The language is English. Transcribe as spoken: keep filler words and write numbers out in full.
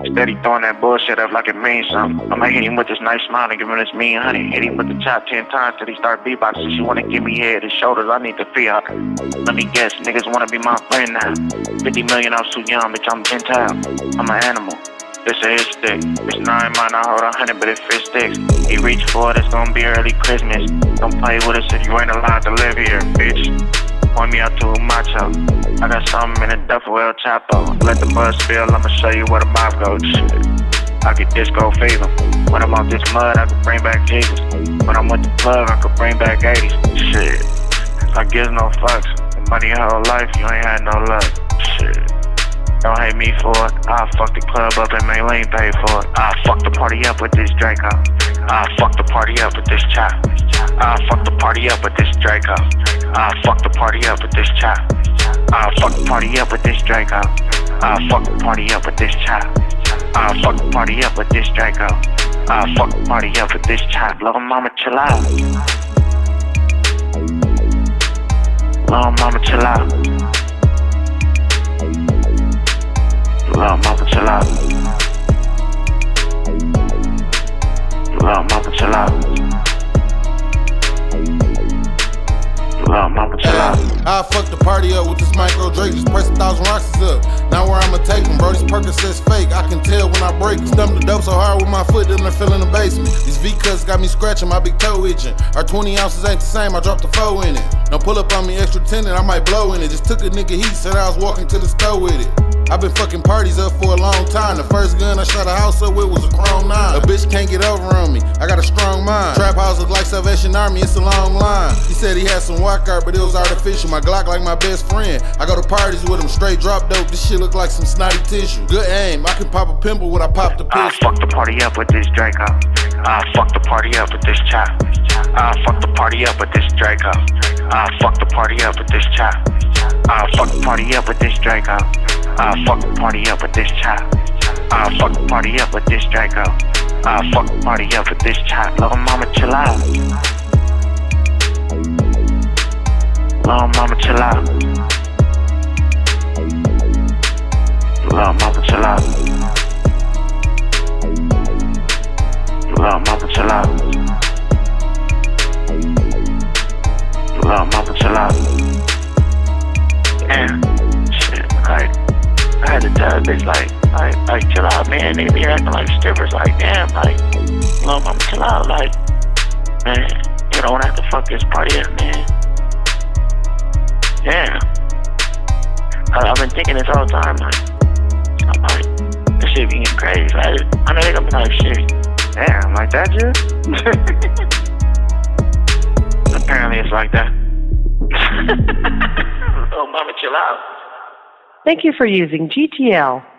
Steady throwing that bullshit up like it means something. I'ma hit him with this nice smile and give him this mean honey. Hit him with the chop ten times till he start beatboxing. She wanna give me head, his shoulders, I need to feel her. Let me guess, niggas wanna be my friend now. fifty million, I'm too young, bitch, I'm Gentile. I'm an animal. This a his stick. It's nine mine, I hold a hundred, but it fit sticks. He reach for it, it's gonna be early Christmas. Don't play with us if you ain't allowed to live here, bitch. Point me out to a macho. I got something in a duffel El Chapo. Let the buzz spill, I'ma show you where the mouth goes. Shit. I get disco fever. When I'm off this mud, I can bring back Jesus. When I'm with the plug, I can bring back eighties. Shit. I gives no fucks. The money your whole life, you ain't had no luck. Shit. Don't hate me for it. I'll fuck the club up and make Lane pay for it. I'll fuck the party up with this Draco. I'll fuck the party up with this chop. I'll fuck the party up with this Draco. I'll fuck the party up with this chop. I'll fuck the party up with this Draco. I'll fuck the party up with this chop. I'll fuck the party up with this Draco. I'll fuck the party up with this chop. Little mama chill out. Little mama chill out. Little mama chill out. Little mama chill out. Little mama chill out. I fuck the party up with this micro Drake. Just press a thousand rocks up. Now where I'ma take them, bro? These Percocets fake. I can tell when I break them. Stump the dope so hard with my foot that I feel in the basement. These V-cuts got me scratching, my big toe itching. Our twenty ounces ain't the same, I dropped the four in it. Don't pull up on me extra tendon, I might blow in it. Just took a nigga heat, said I was walking to the store with it. I've been fucking parties up for a long time. The first gun I shot a house up with was a Chrome nine. A bitch can't get over on me, I got a strong mind. Trap house look like Salvation Army, it's a long line. He said he had some walk art, but it was artificial. My Glock like my best friend. I go to parties with him, straight drop dope. This shit look like some snotty tissue. Good aim, I can pop a pimple when I pop the pistol. I'll fuck the party up with this Draco. I'll fuck the party up with this chop. I'll fuck the party up with this Draco. I'll fuck the party up with this chop. I'll fuck the party up with this Draco. I'll fuck the party up with this chop. I'll fuck the party up with this Draco. I'll fuck the party up with this chop. Little mama chill out. Little mama chill out. Little mama chill out. Little mama chill out. Little mama chill out. Damn, shit, like, I had to tell a bitch, like, like, like, chill out, man. They be acting like strippers, like, damn, like, little mama chill out, like, man, you don't have to fuck this party up, man. Damn. I, I've been thinking this whole time, like, I'm like, this shit be getting crazy. I, I know they gonna be like, shit, damn, like that, dude? Apparently it's like that. Oh, mama, chill out. Thank you for using G T L.